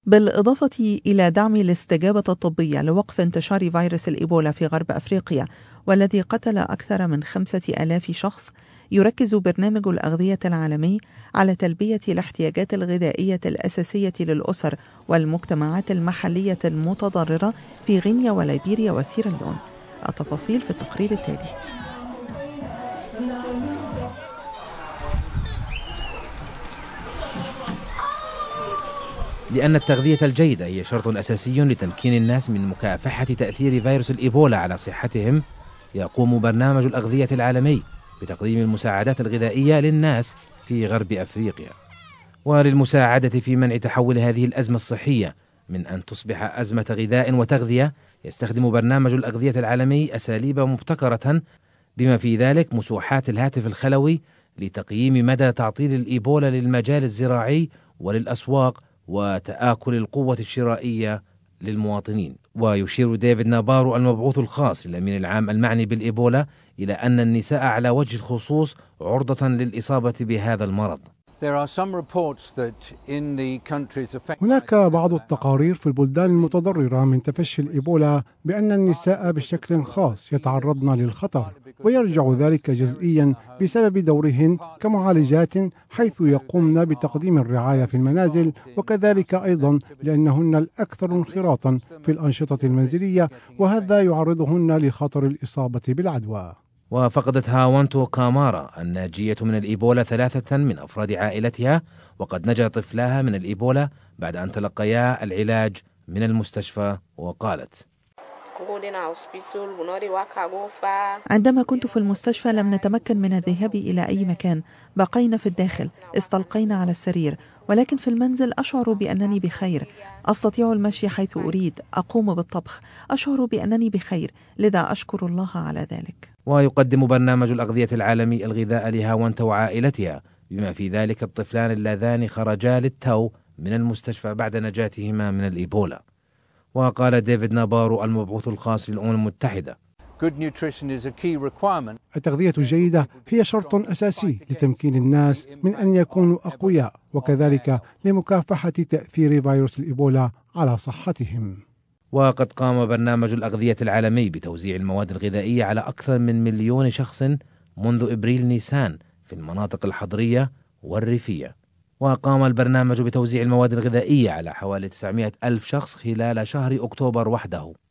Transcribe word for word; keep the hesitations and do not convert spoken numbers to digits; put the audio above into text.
بالإضافة إلى دعم الاستجابة الطبية لوقف انتشار فيروس الإيبولا في غرب أفريقيا والذي قتل أكثر من خمسة آلاف شخص، يركز برنامج الأغذية العالمي على تلبية الاحتياجات الغذائية الأساسية للأسر والمجتمعات المحلية المتضررة في غينيا وليبيريا وسيراليون. التفاصيل في التقرير التالي. لأن التغذية الجيدة هي شرط أساسي لتمكين الناس من مكافحة تأثير فيروس الإيبولا على صحتهم، يقوم برنامج الأغذية العالمي بتقديم المساعدات الغذائية للناس في غرب أفريقيا. وللمساعدة في منع تحول هذه الأزمة الصحية من أن تصبح أزمة غذاء وتغذية، يستخدم برنامج الأغذية العالمي أساليب مبتكرة بما في ذلك مسوحات الهاتف الخلوي لتقييم مدى تعطيل الإيبولا للمجال الزراعي وللأسواق وتآكل القوة الشرائية للمواطنين. ويشير ديفيد نابارو المبعوث الخاص للأمين العام المعني بالإيبولا إلى أن النساء على وجه الخصوص عرضة للإصابة بهذا المرض. هناك بعض التقارير في البلدان المتضررة من تفشي الإيبولا بأن النساء بشكل خاص يتعرضن للخطر، ويرجع ذلك جزئيا بسبب دورهن كمعالجات، حيث يقومن بتقديم الرعاية في المنازل، وكذلك أيضا لأنهن الأكثر انخراطا في الأنشطة المنزلية، وهذا يعرضهن لخطر الإصابة بالعدوى. وفقدت هاوانتو كامارا الناجية من الإيبولا ثلاثة من أفراد عائلتها، وقد نجا طفلاها من الإيبولا بعد أن تلقيا العلاج من المستشفى. وقالت: عندما كنت في المستشفى لم نتمكن من الذهاب إلى أي مكان، بقينا في الداخل، استلقينا على السرير، ولكن في المنزل أشعر بأنني بخير، أستطيع المشي حيث أريد، أقوم بالطبخ، أشعر بأنني بخير، لذا أشكر الله على ذلك. ويقدم برنامج الأغذية العالمي الغذاء لهاوانتا وعائلتها، بما في ذلك الطفلان اللذان خرجا للتو من المستشفى بعد نجاتهما من الإيبولا. وقال ديفيد نابارو المبعوث الخاص للأمم المتحدة: التغذية الجيدة هي شرط أساسي لتمكين الناس من أن يكونوا أقوياء، وكذلك لمكافحة تأثير فيروس الإيبولا على صحتهم. وقد قام برنامج الأغذية العالمي بتوزيع المواد الغذائية على أكثر من مليون شخص منذ إبريل نيسان في المناطق الحضرية والريفية. وقام البرنامج بتوزيع المواد الغذائية على حوالي تسعمائة ألف شخص خلال شهر أكتوبر وحده.